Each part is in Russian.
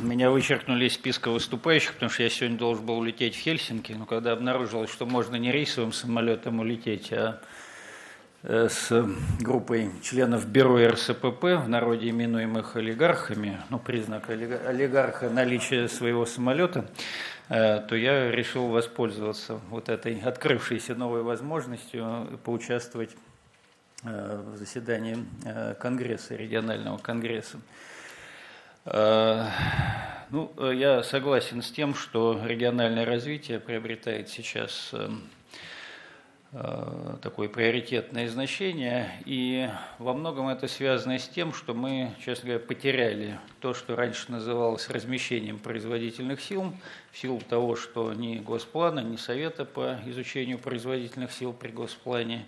Меня вычеркнули из списка выступающих, потому что я сегодня должен был улететь в Хельсинки, но когда обнаружилось, что можно не рейсовым самолетом улететь, а с группой членов бюро РСПП, в народе именуемых олигархами, ну, признак олигарха наличия своего самолета, то я решил воспользоваться вот этой открывшейся новой возможностью поучаствовать в заседании Конгресса, регионального конгресса. Ну, я согласен с тем, что региональное развитие приобретает сейчас такое приоритетное значение, и во многом это связано с тем, что мы, честно говоря, потеряли то, что раньше называлось размещением производительных сил, в силу того, что ни Госплана, ни Совета по изучению производительных сил при Госплане,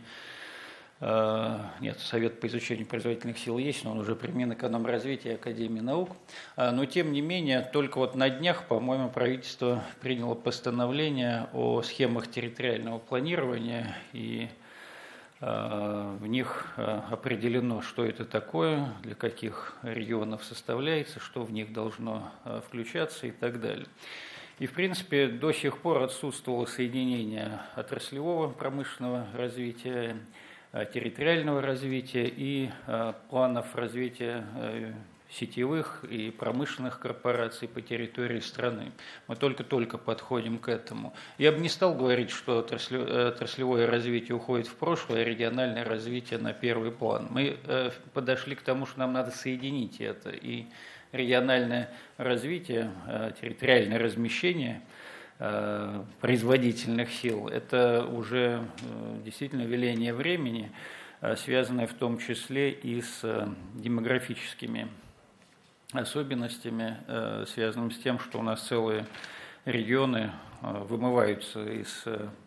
нет, Совет по изучению производительных сил есть, но он уже при Минэкономразвития и Академии наук. Но, тем не менее, только вот на днях, по-моему, правительство приняло постановление о схемах территориального планирования, и в них определено, что это такое, для каких регионов составляется, что в них должно включаться и так далее. И, в принципе, до сих пор отсутствовало соединение отраслевого промышленного развития, территориального развития и планов развития сетевых и промышленных корпораций по территории страны. Мы только-только подходим к этому. Я бы не стал говорить, что отраслевое развитие уходит в прошлое, а региональное развитие на первый план. Мы подошли к тому, что нам надо соединить это. И региональное развитие, территориальное размещение производительных сил – это уже действительно веление времени, связанное в том числе и с демографическими особенностями, связанными с тем, что у нас целые регионы вымываются из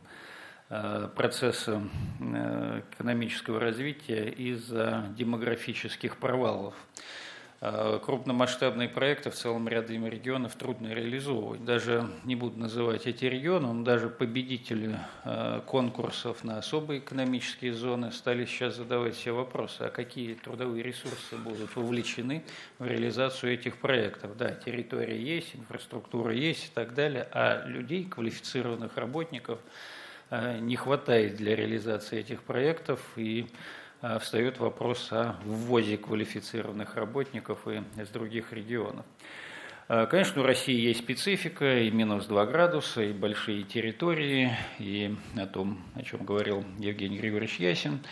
процесса экономического развития из-за демографических провалов. Крупномасштабные проекты в целом ряде регионов трудно реализовывать. Даже не буду называть эти регионы, но даже победители конкурсов на особые экономические зоны стали сейчас задавать себе вопросы, а какие трудовые ресурсы будут вовлечены в реализацию этих проектов. Да, территория есть, инфраструктура есть и так далее, а людей, квалифицированных работников, не хватает для реализации этих проектов, и встает вопрос о ввозе квалифицированных работников из других регионов. Конечно, у России есть специфика, и минус 2 градуса, и большие территории, и о том, о чем говорил Евгений Григорьевич Ясин.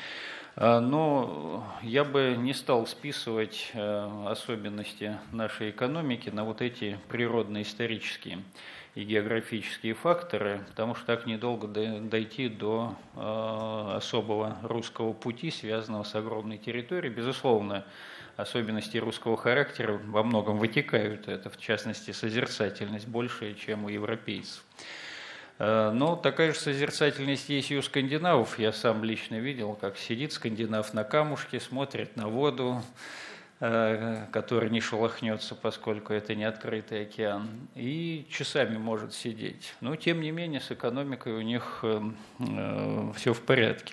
Но я бы не стал списывать особенности нашей экономики на вот эти природно-исторические и географические факторы, потому что так недолго дойти до особого русского пути, связанного с огромной территорией. Безусловно, особенности русского характера во многом вытекают. Это, в частности, созерцательность большая, чем у европейцев. Но такая же созерцательность есть и у скандинавов. Я сам лично видел, как сидит скандинав на камушке, смотрит на воду, который не шелохнется, поскольку это не открытый океан, и часами может сидеть. Но, тем не менее, с экономикой у них все в порядке.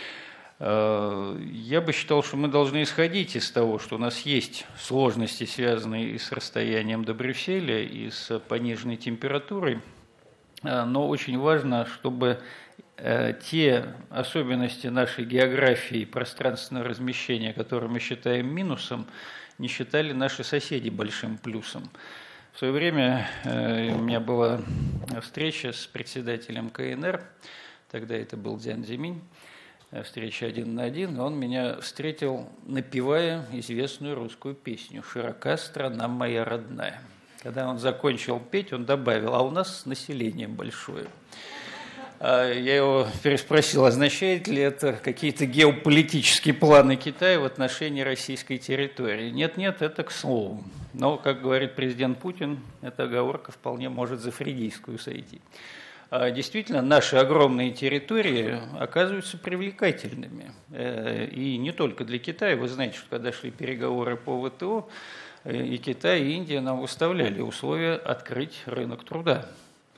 Я бы считал, что мы должны исходить из того, что у нас есть сложности, связанные и с расстоянием до Брюсселя, и с пониженной температурой, но очень важно, чтобы те особенности нашей географии и пространственного размещения, которые мы считаем минусом, не считали наши соседи большим плюсом. В свое время у меня была встреча с председателем КНР, тогда это был Дзян Зиминь, встреча 1 на 1, и он меня встретил, напевая известную русскую песню «Широка страна моя родная». Когда он закончил петь, он добавил: а у нас население большое. Я его переспросил, означает ли это какие-то геополитические планы Китая в отношении российской территории. Нет, это к слову. Но, как говорит президент Путин, эта оговорка вполне может за фригийскую сойти. Действительно, наши огромные территории оказываются привлекательными. И не только для Китая. Вы знаете, что когда шли переговоры по ВТО, и Китай, и Индия нам выставляли условия открыть рынок труда.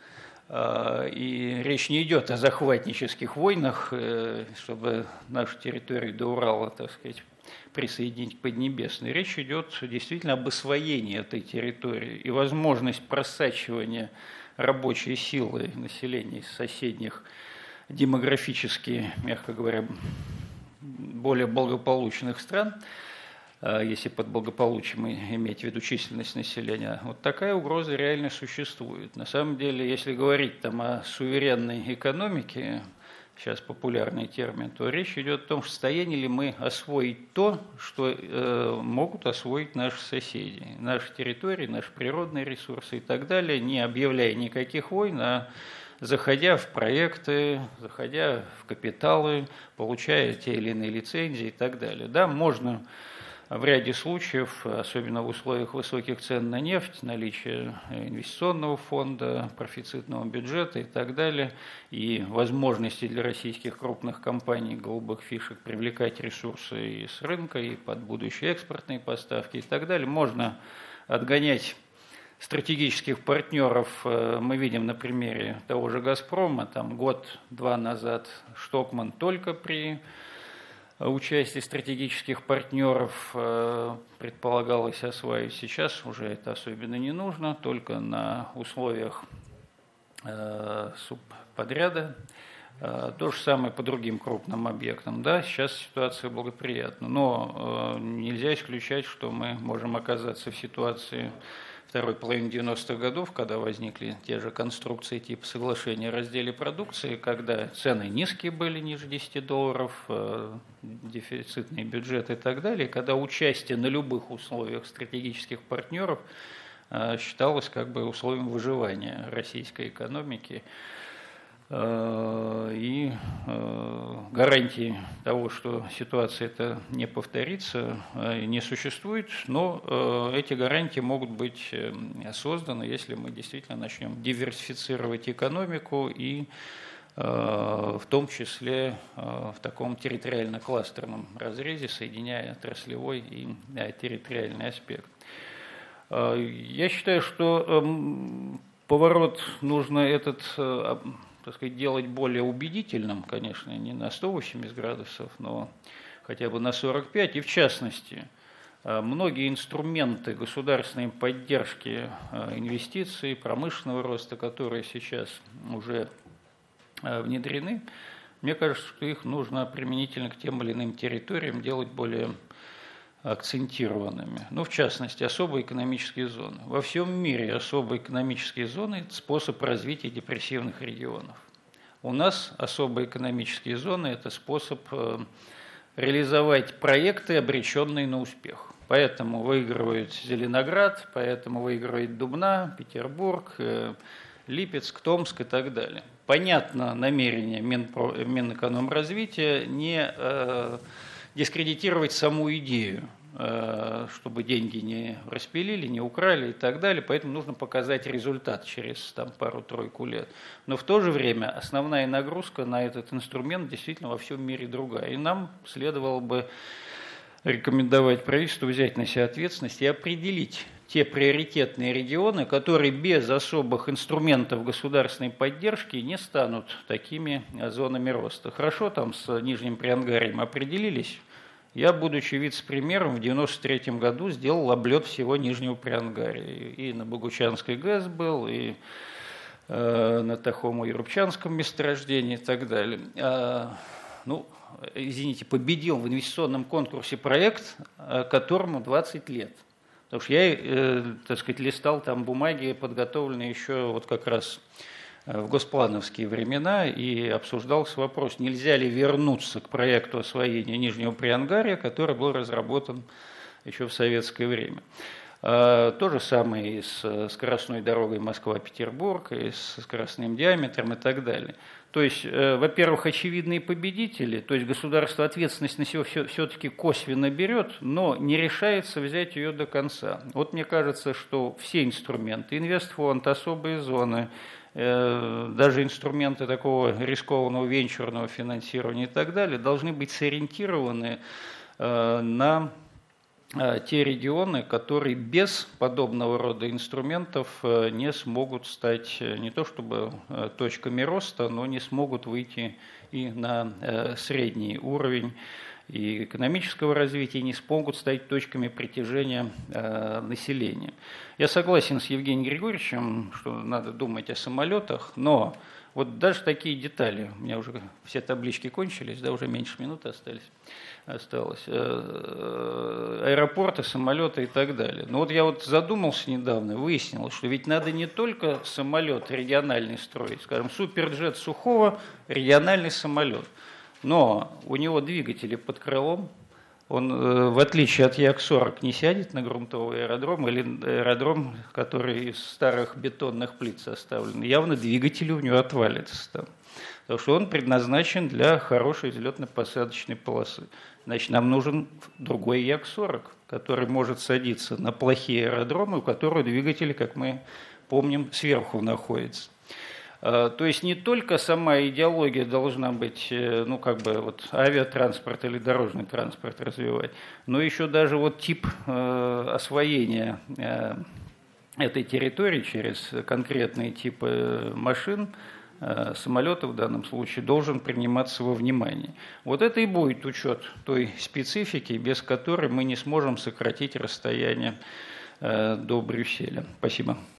И речь не идет о захватнических войнах, чтобы нашу территорию до Урала, так сказать, присоединить к Поднебесной. Речь идет действительно об освоении этой территории и возможность просачивания рабочей силы населения из соседних демографически, мягко говоря, более благополучных стран, если под благополучием иметь в виду численность населения, вот такая угроза реально существует. На самом деле, если говорить там о суверенной экономике, сейчас популярный термин, то речь идет о том, в состоянии ли мы освоить то, что могут освоить наши соседи, наши территории, наши природные ресурсы и так далее, не объявляя никаких войн, а заходя в проекты, заходя в капиталы, получая те или иные лицензии и так далее. Да, можно в ряде случаев, особенно в условиях высоких цен на нефть, наличия инвестиционного фонда, профицитного бюджета и так далее, и возможности для российских крупных компаний голубых фишек привлекать ресурсы и с рынка, и под будущие экспортные поставки и так далее, можно отгонять стратегических партнеров. Мы видим на примере того же «Газпрома», там год-два назад Штокман только при участие стратегических партнеров предполагалось осваивать. Сейчас уже это особенно не нужно, только на условиях субподряда. То же самое по другим крупным объектам. Да, сейчас ситуация благоприятна, но нельзя исключать, что мы можем оказаться в ситуации второй половины 90-х годов, когда возникли те же конструкции типа соглашения о разделе продукции, когда цены низкие были, ниже $10, дефицитный бюджет и так далее, когда участие на любых условиях стратегических партнеров считалось как бы условием выживания российской экономики. И гарантии того, что ситуация эта не повторится, не существует, но эти гарантии могут быть созданы, если мы действительно начнем диверсифицировать экономику и в том числе в таком территориально-кластерном разрезе, соединяя отраслевой и территориальный аспект. Я считаю, что поворот нужно этот, так сказать, делать более убедительным, конечно, не на 180 градусов, но хотя бы на 45. И в частности, многие инструменты государственной поддержки инвестиций, промышленного роста, которые сейчас уже внедрены, мне кажется, что их нужно применительно к тем или иным территориям делать более акцентированными. Ну, в частности, особые экономические зоны. Во всем мире особые экономические зоны – это способ развития депрессивных регионов. У нас особые экономические зоны – это способ реализовать проекты, обреченные на успех. Поэтому выигрывает Зеленоград, поэтому выигрывает Дубна, Петербург, Липецк, Томск и так далее. Понятно намерение Минэкономразвития не дискредитировать саму идею, чтобы деньги не распилили, не украли и так далее, поэтому нужно показать результат через пару-тройку лет. Но в то же время основная нагрузка на этот инструмент действительно во всем мире другая. И нам следовало бы рекомендовать правительству взять на себя ответственность и определить те приоритетные регионы, которые без особых инструментов государственной поддержки не станут такими зонами роста. Хорошо, там с Нижним Приангарием определились. Я, будучи вице-премьером, в 1993 году сделал облет всего Нижнего Приангария. И на Богучанской ГЭС был, и на Тахомо-Ярубчанском месторождении и так далее. Победил в инвестиционном конкурсе проект, которому 20 лет. Потому что я, так сказать, листал там бумаги, подготовленные еще вот как раз в госплановские времена, и обсуждался вопрос, нельзя ли вернуться к проекту освоения Нижнего Приангария, который был разработан еще в советское время. То же самое и с скоростной дорогой Москва-Петербург, и с скоростным диаметром и так далее. То есть, во-первых, очевидные победители, то есть государство ответственность на себя все-таки косвенно берет, но не решается взять ее до конца. Вот мне кажется, что все инструменты, инвестфонд, особые зоны, даже инструменты такого рискованного венчурного финансирования и так далее, должны быть сориентированы на те регионы, которые без подобного рода инструментов не смогут стать не то чтобы точками роста, но не смогут выйти и на средний уровень и экономического развития не смогут стать точками притяжения населения. Я согласен с Евгением Григорьевичем, что надо думать о самолетах, но вот даже такие детали, у меня уже все таблички кончились, да, уже меньше минуты осталось, аэропорты, самолеты и так далее. Но вот я вот задумался недавно, выяснил, что ведь надо не только самолет региональный строить, скажем, суперджет Сухого, региональный самолет, но у него двигатели под крылом, он, в отличие от Як-40, не сядет на грунтовый аэродром или аэродром, который из старых бетонных плит составлен. Явно двигатель у него отвалится там, потому что он предназначен для хорошей взлетно-посадочной полосы. Значит, нам нужен другой Як-40, который может садиться на плохие аэродромы, у которого двигатель, как мы помним, сверху находится. То есть не только сама идеология должна быть, ну как бы вот авиатранспорт или дорожный транспорт развивать, но еще даже вот тип освоения этой территории через конкретные типы машин, самолетов в данном случае, должен приниматься во внимание. Вот это и будет учет той специфики, без которой мы не сможем сократить расстояние до Брюсселя. Спасибо.